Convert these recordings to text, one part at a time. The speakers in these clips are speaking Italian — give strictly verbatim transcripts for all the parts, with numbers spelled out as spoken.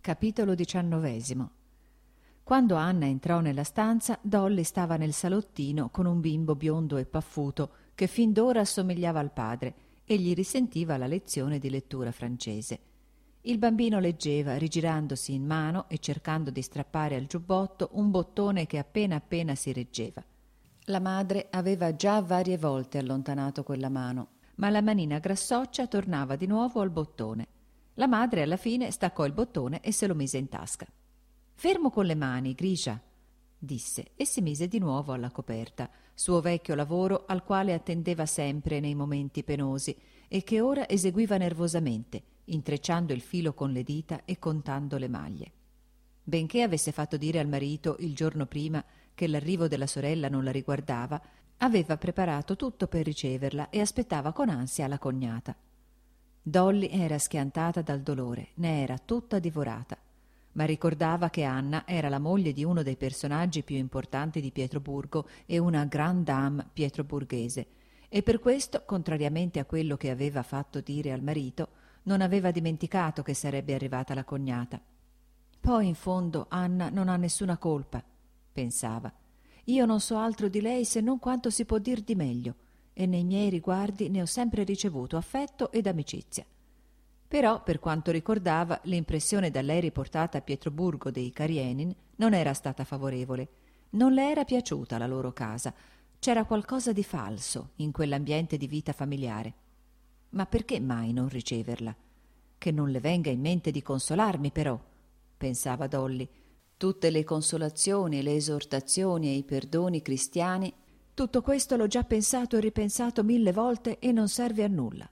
Capitolo diciannovesimo. Quando Anna entrò nella stanza, Dolly stava nel salottino con un bimbo biondo e paffuto che fin d'ora assomigliava al padre e gli risentiva la lezione di lettura francese. Il bambino leggeva, rigirandosi in mano e cercando di strappare al giubbotto un bottone che appena appena si reggeva. La madre aveva già varie volte allontanato quella mano, ma la manina grassoccia tornava di nuovo al bottone. La madre alla fine staccò il bottone e se lo mise in tasca. «Fermo con le mani, Grisha», disse e si mise di nuovo alla coperta, suo vecchio lavoro al quale attendeva sempre nei momenti penosi e che ora eseguiva nervosamente, intrecciando il filo con le dita e contando le maglie. Benché avesse fatto dire al marito il giorno prima che l'arrivo della sorella non la riguardava, aveva preparato tutto per riceverla e aspettava con ansia la cognata. Dolly era schiantata dal dolore, ne era tutta divorata, ma ricordava che Anna era la moglie di uno dei personaggi più importanti di Pietroburgo e una grande dame pietroburghese, e per questo, contrariamente a quello che aveva fatto dire al marito, non aveva dimenticato che sarebbe arrivata la cognata. Poi, in fondo, Anna non ha nessuna colpa, pensava. Io non so altro di lei se non quanto si può dir di meglio, e nei miei riguardi ne ho sempre ricevuto affetto ed amicizia. Però, per quanto ricordava, l'impressione da lei riportata a Pietroburgo dei Karenin non era stata favorevole. Non le era piaciuta la loro casa. C'era qualcosa di falso in quell'ambiente di vita familiare. Ma perché mai non riceverla? Che non le venga in mente di consolarmi, però, pensava Dolly. Tutte le consolazioni, le esortazioni e i perdoni cristiani, tutto questo l'ho già pensato e ripensato mille volte e non serve a nulla.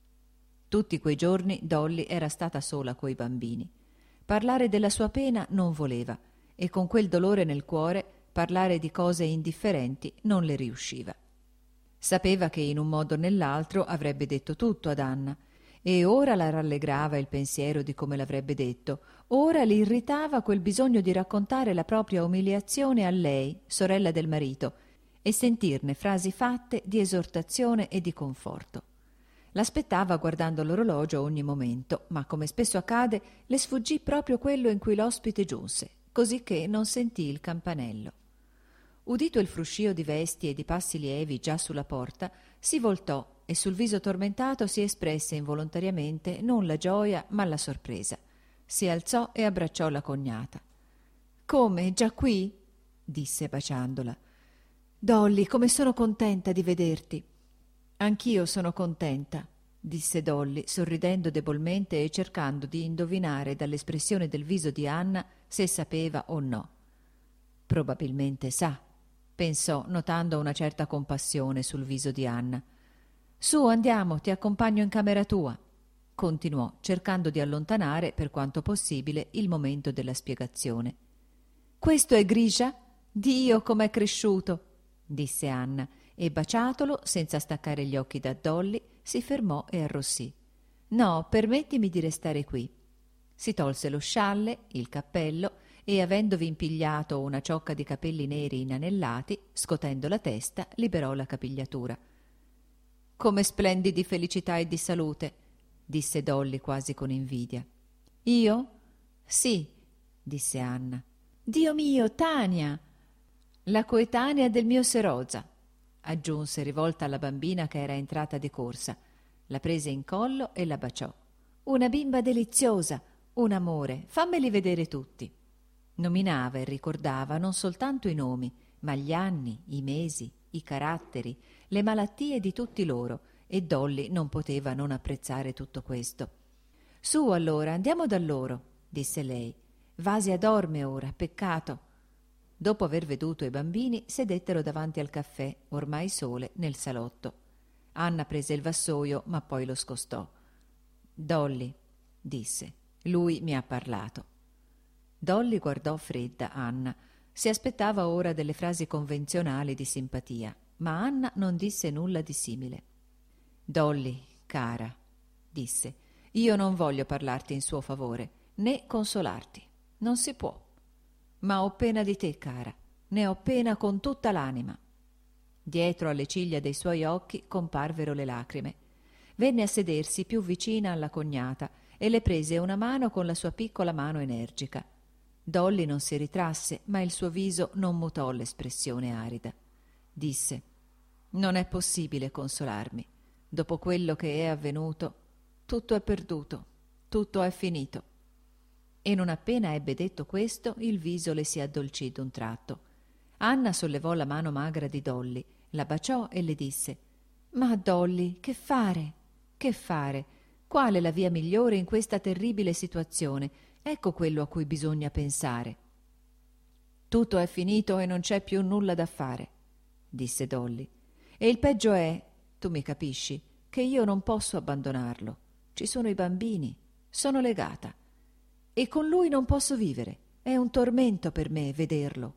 Tutti quei giorni Dolly era stata sola coi bambini. Parlare della sua pena non voleva e con quel dolore nel cuore parlare di cose indifferenti non le riusciva. Sapeva che in un modo o nell'altro avrebbe detto tutto ad Anna e ora la rallegrava il pensiero di come l'avrebbe detto, ora li irritava quel bisogno di raccontare la propria umiliazione a lei, sorella del marito, e sentirne frasi fatte di esortazione e di conforto. L'aspettava guardando l'orologio ogni momento, ma come spesso accade le sfuggì proprio quello in cui l'ospite giunse, così che non sentì il campanello. Udito il fruscio di vesti e di passi lievi già sulla porta, si voltò e sul viso tormentato si espresse involontariamente non la gioia ma la sorpresa. Si alzò e abbracciò la cognata. «Come, già qui?» disse baciandola. «Dolly, come sono contenta di vederti!» «Anch'io sono contenta», disse Dolly, sorridendo debolmente e cercando di indovinare dall'espressione del viso di Anna se sapeva o no. «Probabilmente sa», pensò, notando una certa compassione sul viso di Anna. «Su, andiamo, ti accompagno in camera tua», continuò, cercando di allontanare, per quanto possibile, il momento della spiegazione. «Questo è Grisha? Dio, com'è cresciuto!» disse Anna, e baciatolo, senza staccare gli occhi da Dolly, si fermò e arrossì. «No, permettimi di restare qui». Si tolse lo scialle, il cappello, e avendovi impigliato una ciocca di capelli neri inanellati, scotendo la testa, liberò la capigliatura. «Come splendi di felicità e di salute», disse Dolly quasi con invidia. «Io?» «Sì», disse Anna. «Dio mio, Tania!» «La coetanea del mio Seroza», aggiunse rivolta alla bambina che era entrata di corsa. La prese in collo e la baciò. «Una bimba deliziosa, un amore, fammeli vedere tutti». Nominava e ricordava non soltanto i nomi, ma gli anni, i mesi, i caratteri, le malattie di tutti loro, e Dolly non poteva non apprezzare tutto questo. «Su allora, andiamo da loro», disse lei. «Vasia dorme ora, peccato». Dopo aver veduto i bambini, sedettero davanti al caffè, ormai sole, nel salotto. Anna prese il vassoio, ma poi lo scostò. «Dolly», disse, «lui mi ha parlato». Dolly guardò fredda Anna. Si aspettava ora delle frasi convenzionali di simpatia, ma Anna non disse nulla di simile. «Dolly, cara», disse, «io non voglio parlarti in suo favore, né consolarti. Non si può. Ma ho pena di te, cara, ne ho pena con tutta l'anima». Dietro alle ciglia dei suoi occhi comparvero le lacrime. Venne a sedersi più vicina alla cognata e le prese una mano con la sua piccola mano energica. Dolly non si ritrasse, ma il suo viso non mutò l'espressione arida. Disse: «Non è possibile consolarmi. Dopo quello che è avvenuto, tutto è perduto, tutto è finito». E non appena ebbe detto questo, il viso le si addolcì d'un tratto. Anna sollevò la mano magra di Dolly, la baciò e le disse: «Ma Dolly, che fare? Che fare? Qual è la via migliore in questa terribile situazione? Ecco quello a cui bisogna pensare». «Tutto è finito e non c'è più nulla da fare», disse Dolly. «E il peggio è, tu mi capisci, che io non posso abbandonarlo. Ci sono i bambini, sono legata. E con lui non posso vivere. È un tormento per me vederlo».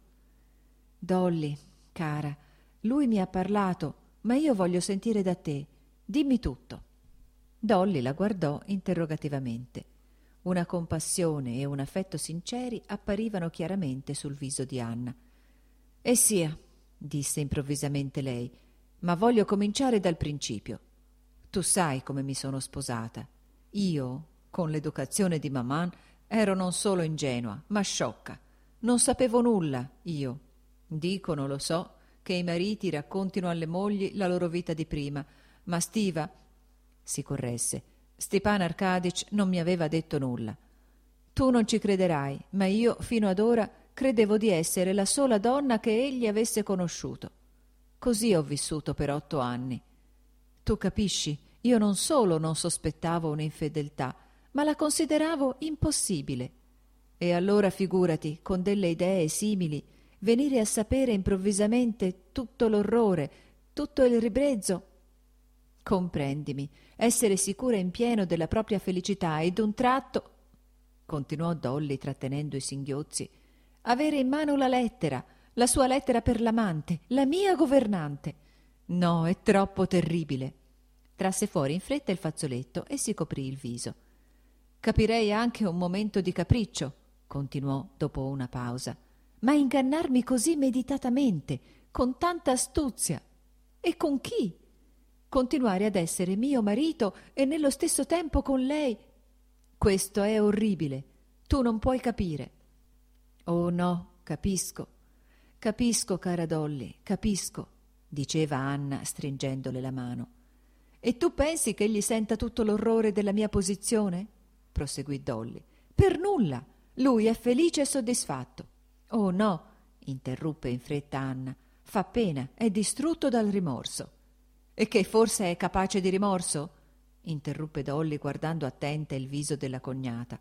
«Dolly, cara, lui mi ha parlato, ma io voglio sentire da te. Dimmi tutto». Dolly la guardò interrogativamente. Una compassione e un affetto sinceri apparivano chiaramente sul viso di Anna. «E sia», disse improvvisamente lei, «ma voglio cominciare dal principio. Tu sai come mi sono sposata. Io, con l'educazione di maman, ero non solo ingenua, ma sciocca. Non sapevo nulla, io. Dicono, lo so, che i mariti raccontino alle mogli la loro vita di prima, ma Stiva, si corresse, Stepan Arkadych non mi aveva detto nulla. Tu non ci crederai, ma io fino ad ora credevo di essere la sola donna che egli avesse conosciuto. Così ho vissuto per otto anni. Tu capisci, io non solo non sospettavo un'infedeltà, ma la consideravo impossibile. E allora figurati, con delle idee simili, venire a sapere improvvisamente tutto l'orrore, tutto il ribrezzo. Comprendimi, essere sicura in pieno della propria felicità e d'un tratto, continuò Dolly trattenendo i singhiozzi, avere in mano la lettera, la sua lettera per l'amante, la mia governante. No, è troppo terribile. Trasse fuori in fretta il fazzoletto e si coprì il viso. Capirei anche un momento di capriccio, continuò dopo una pausa, ma ingannarmi così meditatamente, con tanta astuzia. E con chi? Continuare ad essere mio marito e nello stesso tempo con lei. Questo è orribile. Tu non puoi capire. Oh no, capisco. Capisco, cara Dolly, capisco, diceva Anna stringendole la mano. E tu pensi che egli senta tutto l'orrore della mia posizione? Proseguì Dolly. Per nulla. Lui è felice e soddisfatto. Oh no, interruppe in fretta Anna. Fa pena, è distrutto dal rimorso. E che forse è capace di rimorso? Interruppe Dolly guardando attenta il viso della cognata.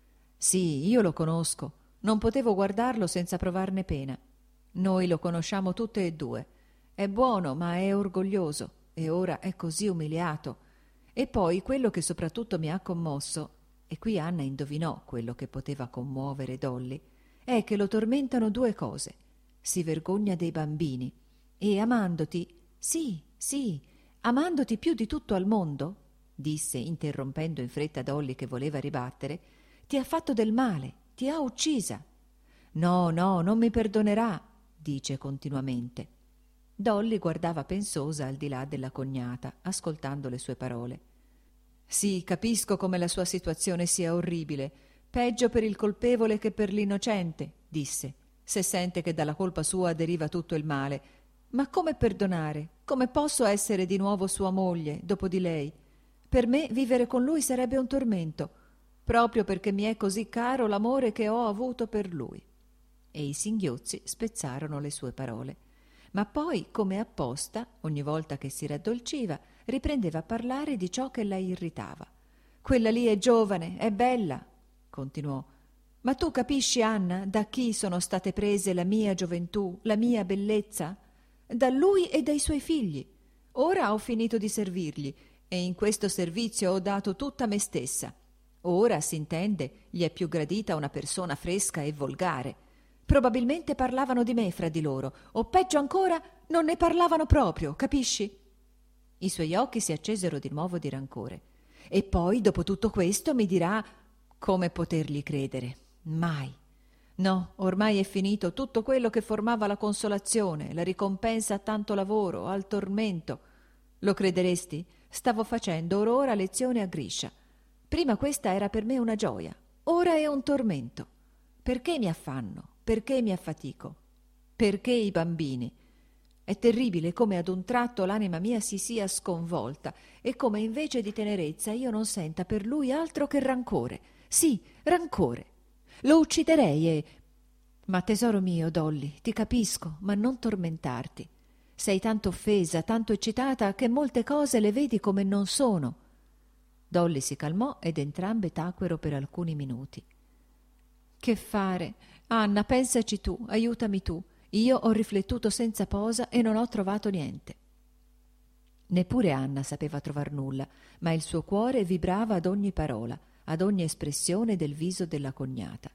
Sì, io lo conosco. Non potevo guardarlo senza provarne pena. Noi lo conosciamo tutte e due. È buono, ma è orgoglioso, e ora è così umiliato. E poi quello che soprattutto mi ha commosso, e qui Anna indovinò quello che poteva commuovere Dolly, è che lo tormentano due cose. Si vergogna dei bambini e amandoti, sì, sì, amandoti più di tutto al mondo, disse interrompendo in fretta Dolly che voleva ribattere, ti ha fatto del male, ti ha uccisa. No, no, non mi perdonerà, dice continuamente. Dolly guardava pensosa al di là della cognata, ascoltando le sue parole. Sì, capisco come la sua situazione sia orribile, peggio per il colpevole che per l'innocente, disse, se sente che dalla colpa sua deriva tutto il male. Ma come perdonare? Come posso essere di nuovo sua moglie, dopo di lei? Per me vivere con lui sarebbe un tormento, proprio perché mi è così caro l'amore che ho avuto per lui. E i singhiozzi spezzarono le sue parole. Ma poi, come apposta, ogni volta che si raddolciva, riprendeva a parlare di ciò che la irritava. «Quella lì è giovane, è bella», continuò. «Ma tu capisci, Anna, da chi sono state prese la mia gioventù, la mia bellezza? Da lui e dai suoi figli. Ora ho finito di servirgli e in questo servizio ho dato tutta me stessa. Ora, s'intende, gli è più gradita una persona fresca e volgare. Probabilmente parlavano di me fra di loro, o peggio ancora, non ne parlavano proprio, capisci?» I suoi occhi si accesero di nuovo di rancore. «E poi, dopo tutto questo, mi dirà come potergli credere. Mai. No, ormai è finito tutto quello che formava la consolazione, la ricompensa a tanto lavoro, al tormento. Lo crederesti? Stavo facendo or ora lezione a Grisha. Prima questa era per me una gioia, ora è un tormento. Perché mi affanno? Perché mi affatico? Perché i bambini? È terribile come ad un tratto l'anima mia si sia sconvolta e come invece di tenerezza io non senta per lui altro che rancore. Sì, rancore. Lo ucciderei e... Ma tesoro mio, Dolly, ti capisco, ma non tormentarti. Sei tanto offesa, tanto eccitata, che molte cose le vedi come non sono. Dolly si calmò ed entrambe tacquero per alcuni minuti. Che fare? Anna, pensaci tu, aiutami tu. Io ho riflettuto senza posa e non ho trovato niente. Neppure Anna sapeva trovar nulla, ma il suo cuore vibrava ad ogni parola, ad ogni espressione del viso della cognata.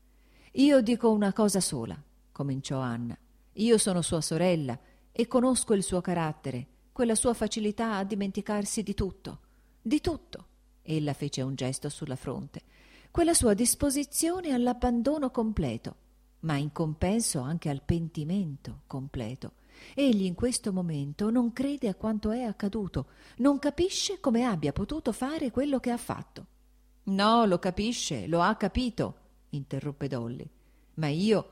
Io dico una cosa sola, cominciò Anna. Io sono sua sorella e conosco il suo carattere, quella sua facilità a dimenticarsi di tutto, di tutto. Ella fece un gesto sulla fronte. Quella sua disposizione all'abbandono completo, ma in compenso anche al pentimento completo. Egli in questo momento non crede a quanto è accaduto, non capisce come abbia potuto fare quello che ha fatto. No, lo capisce, lo ha capito, interruppe Dolly. Ma io...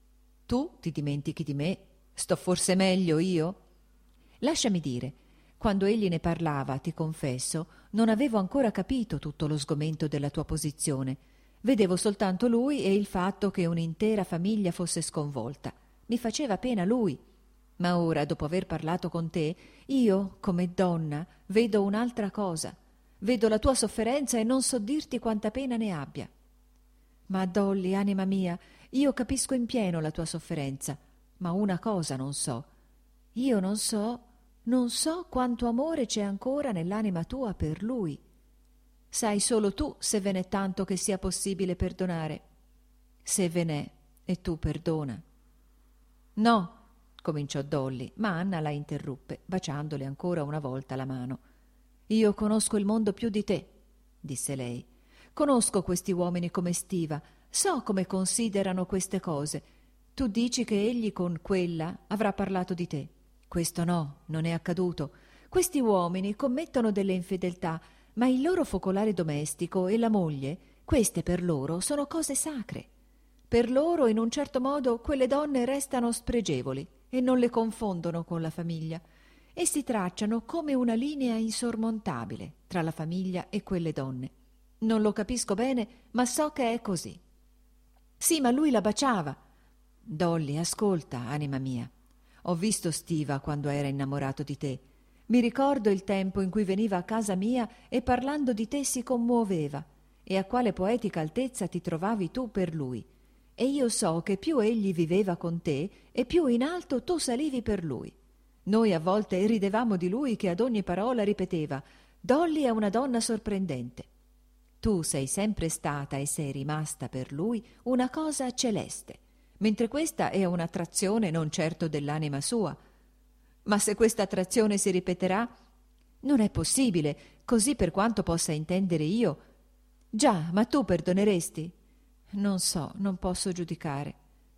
Tu ti dimentichi di me? Sto forse meglio io? Lasciami dire, quando egli ne parlava, ti confesso, non avevo ancora capito tutto lo sgomento della tua posizione. Vedevo soltanto lui e il fatto che un'intera famiglia fosse sconvolta. Mi faceva pena lui. Ma ora, dopo aver parlato con te, io, come donna, vedo un'altra cosa. Vedo la tua sofferenza e non so dirti quanta pena ne abbia. Ma Dolly, anima mia, io capisco in pieno la tua sofferenza, ma una cosa non so. Io non so, non so quanto amore c'è ancora nell'anima tua per lui. Sai solo tu se ve n'è tanto che sia possibile perdonare. Se ve n'è, e tu perdona. No, cominciò Dolly, ma Anna la interruppe, baciandole ancora una volta la mano. Io conosco il mondo più di te, disse lei. Conosco questi uomini come Stiva, so come considerano queste cose. Tu dici che egli con quella avrà parlato di te. Questo no, non è accaduto. Questi uomini commettono delle infedeltà, ma il loro focolare domestico e la moglie, queste per loro sono cose sacre. Per loro, in un certo modo, quelle donne restano spregevoli e non le confondono con la famiglia e si tracciano come una linea insormontabile tra la famiglia e quelle donne. Non lo capisco bene, ma so che è così. Sì, ma lui la baciava. Dolly, ascolta, anima mia. Ho visto Stiva quando era innamorato di te. Mi ricordo il tempo in cui veniva a casa mia e parlando di te si commuoveva, e a quale poetica altezza ti trovavi tu per lui. E io so che più egli viveva con te e più in alto tu salivi per lui. Noi a volte ridevamo di lui che ad ogni parola ripeteva: Dolly è una donna sorprendente. Tu sei sempre stata e sei rimasta per lui una cosa celeste, mentre questa è un'attrazione non certo dell'anima sua. Ma se questa attrazione si ripeterà, non è possibile, così per quanto possa intendere io. Già, ma tu perdoneresti? Non so, non posso giudicare.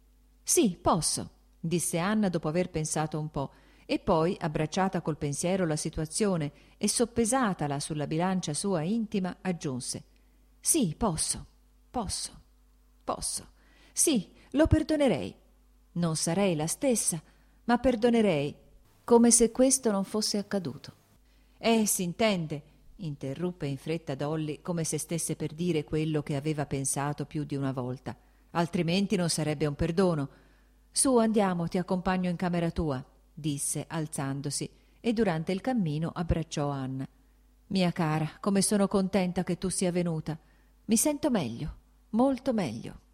Sì, posso, disse Anna dopo aver pensato un po', e poi, abbracciata col pensiero la situazione e soppesatala sulla bilancia sua intima, aggiunse: Sì, posso, posso, posso. Sì, lo perdonerei. Non sarei la stessa, ma perdonerei, come se questo non fosse accaduto. Eh, s'intende, interruppe in fretta Dolly, come se stesse per dire quello che aveva pensato più di una volta. Altrimenti non sarebbe un perdono. Su, andiamo, ti accompagno in camera tua, disse, alzandosi, e durante il cammino abbracciò Anna. Mia cara, come sono contenta che tu sia venuta. Mi sento meglio, molto meglio.